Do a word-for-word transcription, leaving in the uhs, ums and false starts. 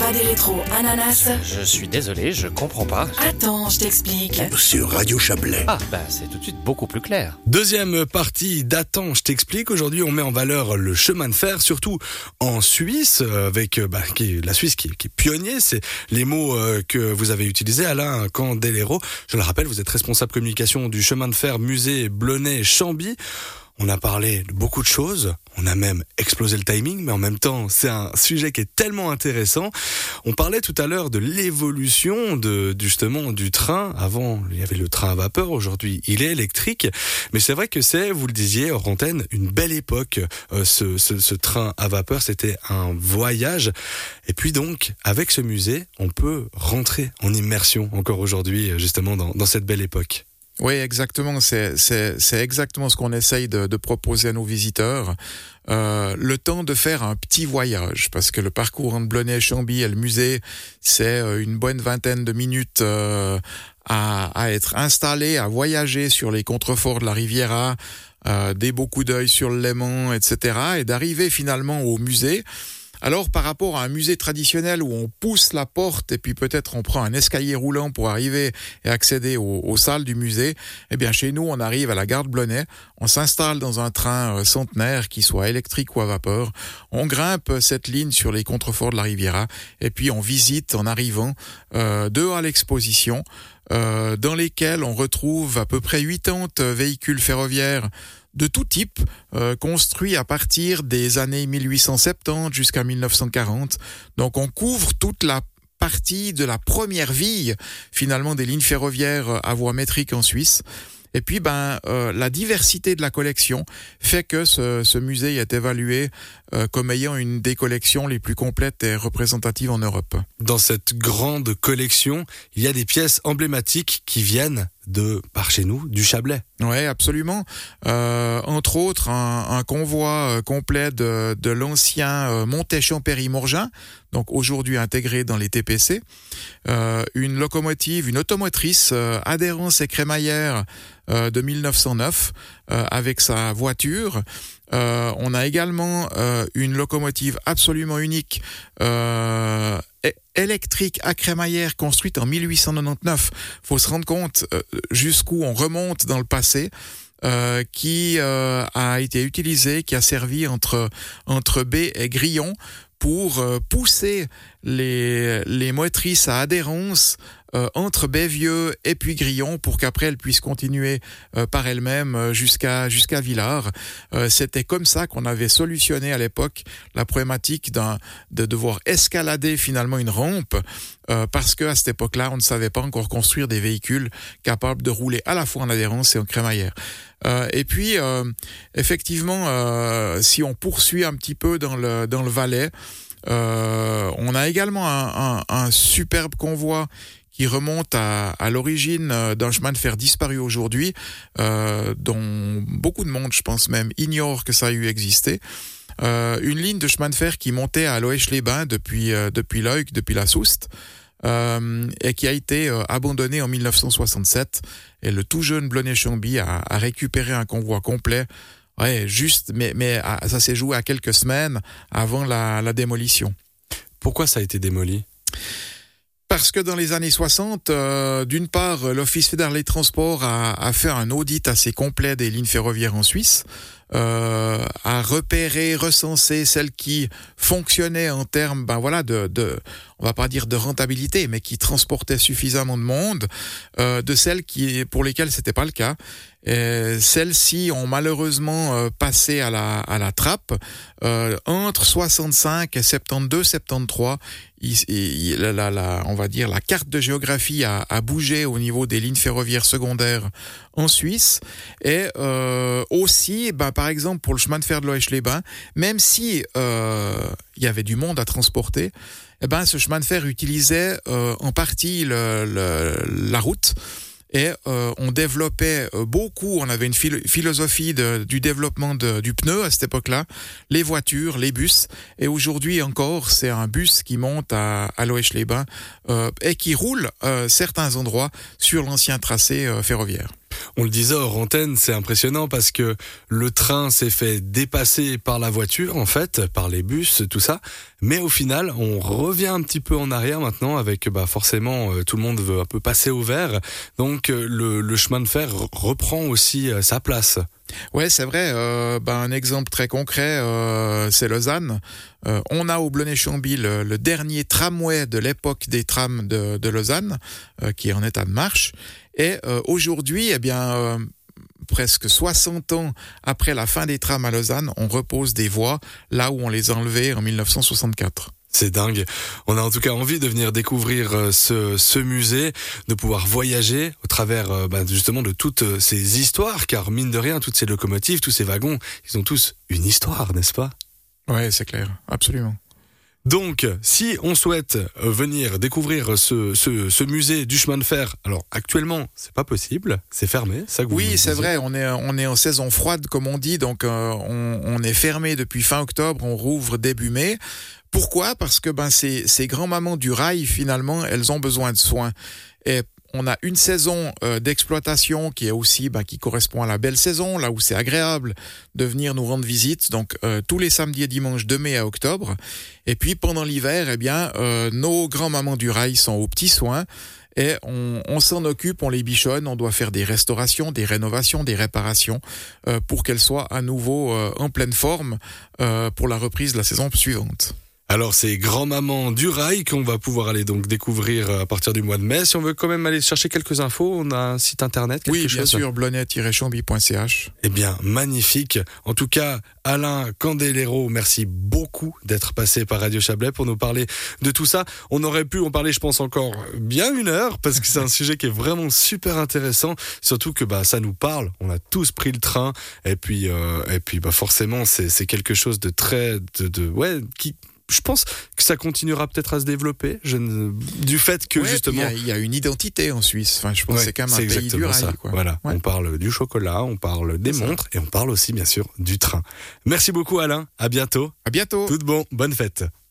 pas des rétros ananas? Je suis désolé, je comprends pas. Attends, je t'explique. Sur Radio Chablais. Ah, bah c'est tout de suite beaucoup plus clair. Deuxième partie d'Attends, je t'explique. Aujourd'hui, on met en valeur le chemin de fer, surtout en Suisse, avec bah, qui est la Suisse qui, qui est pionnier. C'est les mots euh, que vous avez utilisés, Alain Candelero. Je le rappelle, vous êtes responsable communication du chemin de fer musée Blonay-Chambly. On a parlé de beaucoup de choses, on a même explosé le timing, mais en même temps, c'est un sujet qui est tellement intéressant. On parlait tout à l'heure de l'évolution de justement du train. Avant, il y avait le train à vapeur, aujourd'hui, il est électrique. Mais c'est vrai que c'est, vous le disiez, hors antenne, une belle époque. Euh, ce, ce, ce train à vapeur, c'était un voyage. Et puis donc, avec ce musée, on peut rentrer en immersion encore aujourd'hui, justement, dans, dans cette belle époque. Oui, exactement. C'est, c'est, c'est exactement ce qu'on essaye de, de proposer à nos visiteurs. Euh, le temps de faire un petit voyage, parce que le parcours entre Blonay-Chambly et le musée, c'est une bonne vingtaine de minutes euh, à, à être installé, à voyager sur les contreforts de la Riviera, euh, des beaux coups d'œil sur le Léman, et cetera, et d'arriver finalement au musée. Alors, par rapport à un musée traditionnel où on pousse la porte et puis peut-être on prend un escalier roulant pour arriver et accéder aux, aux salles du musée, eh bien, chez nous, on arrive à la gare de Blonay, on s'installe dans un train centenaire qui soit électrique ou à vapeur, on grimpe cette ligne sur les contreforts de la Riviera et puis on visite en arrivant euh, deux halles exposition euh, dans lesquelles on retrouve à peu près quatre-vingts véhicules ferroviaires de tout type, euh, construit à partir des années mille huit cent soixante-dix jusqu'à mille neuf cent quarante. Donc on couvre toute la partie de la première vie, finalement, des lignes ferroviaires à voie métrique en Suisse. Et puis, ben, euh, la diversité de la collection fait que ce, ce musée est évalué euh, comme ayant une des collections les plus complètes et représentatives en Europe. Dans cette grande collection, il y a des pièces emblématiques qui viennent de par chez nous, du Chablais. Oui, absolument. Euh, entre autres, un, un convoi complet de, de l'ancien euh, Montet-Champéry-Morgin, donc aujourd'hui intégré dans les T P C. Euh, une locomotive, une automotrice, euh, Adhérence et Crémaillère euh, de mille neuf cent neuf, euh, avec sa voiture. Euh, on a également euh, une locomotive absolument unique, euh, électrique à crémaillère construite en mille huit cent quatre-vingt-dix-neuf. Faut se rendre compte euh, jusqu'où on remonte dans le passé. Euh, qui euh, a été utilisée, qui a servi entre entre B et Grillon pour euh, pousser les les motrices à adhérence euh, entre Bévieux et puis Grillon pour qu'après elles puissent continuer euh, par elles-mêmes jusqu'à jusqu'à Villars. Euh, c'était comme ça qu'on avait solutionné à l'époque la problématique d'un de devoir escalader finalement une rampe euh, parce que à cette époque-là, on ne savait pas encore construire des véhicules capables de rouler à la fois en adhérence et en crémaillère. Euh, et puis, euh, effectivement, euh, si on poursuit un petit peu dans le dans le Valais, euh, on a également un, un, un superbe convoi qui remonte à, à l'origine d'un chemin de fer disparu aujourd'hui, euh, dont beaucoup de monde, je pense même, ignore que ça a eu existé. Euh, une ligne de chemin de fer qui montait à Loèche-les-Bains depuis euh, depuis Leuk, depuis la Soust. Euh, et qui a été euh, abandonné en mille neuf cent soixante-sept. Et le tout jeune Blonay-Chambly a, a récupéré un convoi complet. Ouais, juste, mais, mais à, ça s'est joué à quelques semaines avant la, la démolition. Pourquoi ça a été démoli ? Parce que dans les années soixante, euh, d'une part, l'Office fédéral des transports a, a fait un audit assez complet des lignes ferroviaires en Suisse, euh, a repéré, recensé celles qui fonctionnaient en termes, ben voilà, de, de, on va pas dire de rentabilité, mais qui transportaient suffisamment de monde, euh, de celles qui, pour lesquelles c'était pas le cas. Et celles-ci ont malheureusement euh, passé à la à la trappe euh, entre soixante-cinq et soixante-douze soixante-treize. Il, il, la, la, la, on va dire la carte de géographie a, a bougé au niveau des lignes ferroviaires secondaires en Suisse. Et euh, aussi, ben, par exemple pour le chemin de fer de Loèche-les-Bains, même si euh, il y avait du monde à transporter, eh ben ce chemin de fer utilisait euh, en partie le, le, la route. Et euh, on développait beaucoup, on avait une philo- philosophie de, du développement de, du pneu à cette époque-là, les voitures, les bus. Et aujourd'hui encore, c'est un bus qui monte à, à Loèche-les-Bains euh, et qui roule euh, certains endroits sur l'ancien tracé euh, ferroviaire. On le disait hors antenne, c'est impressionnant parce que le train s'est fait dépasser par la voiture, en fait, par les bus, tout ça. Mais au final, on revient un petit peu en arrière maintenant avec, bah, forcément, euh, tout le monde veut un peu passer au vert. Donc, euh, le, le chemin de fer reprend aussi euh, sa place. Ouais, c'est vrai. Euh, ben, un exemple très concret, euh, c'est Lausanne. Euh, on a au Blonay-Chambly le, le dernier tramway de l'époque des trams de, de Lausanne, euh, qui est en état de marche. Et euh, aujourd'hui, eh bien, euh, presque soixante ans après la fin des trams à Lausanne, on repose des voies là où on les a enlevées en mille neuf cent soixante-quatre. C'est dingue. On a en tout cas envie de venir découvrir ce, ce musée, de pouvoir voyager au travers bah, justement de toutes ces histoires, car mine de rien, toutes ces locomotives, tous ces wagons, ils ont tous une histoire, n'est-ce pas ? Ouais, c'est clair, absolument. Donc, si on souhaite venir découvrir ce, ce, ce musée du chemin de fer, alors actuellement, c'est pas possible, c'est fermé, ça que vous Oui, c'est disiez. vrai, on est, on est en saison froide, comme on dit, donc euh, on, on est fermé depuis fin octobre, on rouvre début mai. Pourquoi ? Parce que ben, ces, ces grands-mamans du rail, finalement, elles ont besoin de soins. Et on a une saison euh, d'exploitation qui est aussi ben, qui correspond à la belle saison, là où c'est agréable de venir nous rendre visite. Donc euh, tous les samedis et dimanches de mai à octobre. Et puis pendant l'hiver, eh bien euh, nos grands-mamans du rail sont aux petits soins. Et on, on s'en occupe, on les bichonne, on doit faire des restaurations, des rénovations, des réparations euh, pour qu'elles soient à nouveau euh, en pleine forme euh, pour la reprise de la saison suivante. Alors c'est Grand-Maman du Rail qu'on va pouvoir aller donc découvrir à partir du mois de mai. Si on veut quand même aller chercher quelques infos, on a un site internet, quelque Oui, chose. bien sûr, blonay tiret chambly point c h. Eh bien, magnifique. En tout cas, Alain Candelero, merci beaucoup d'être passé par Radio Chablais pour nous parler de tout ça. On aurait pu en parler, je pense, encore bien une heure, parce que c'est un sujet qui est vraiment super intéressant, surtout que bah ça nous parle. On a tous pris le train, et puis euh, et puis bah forcément, c'est c'est quelque chose de très de, de ouais qui je pense que ça continuera peut-être à se développer, je ne... du fait que ouais, justement... Il y, y a une identité en Suisse, enfin, je pense ouais, que c'est quand même un pays du rail. Ça. Quoi. Voilà. Ouais. On parle du chocolat, on parle des c'est montres ça. Et on parle aussi bien sûr du train. Merci beaucoup Alain, à bientôt. À bientôt. Tout bon, bonne fête.